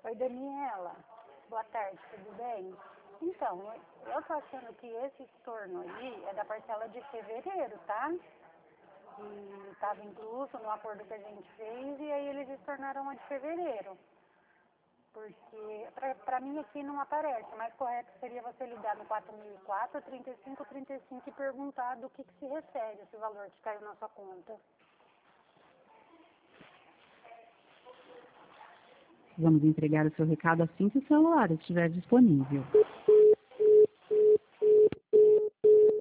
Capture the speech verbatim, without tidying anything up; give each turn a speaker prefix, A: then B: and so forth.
A: Oi, Daniela. Boa tarde, tudo bem? Então, eu tô achando que esse estorno aí é da parcela de fevereiro, tá? E estava incluso no acordo que a gente fez e aí eles estornaram a de fevereiro. Porque, pra, pra mim aqui não aparece, mais correto seria você ligar no quatro mil e quatro, trinta e cinco, trinta e cinco e perguntar do que, que se refere esse valor que caiu na sua conta.
B: Vamos entregar o seu recado assim que o celular estiver disponível.